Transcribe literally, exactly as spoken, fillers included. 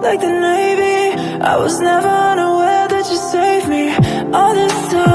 like the Navy. I was never unaware that you saved me all this time.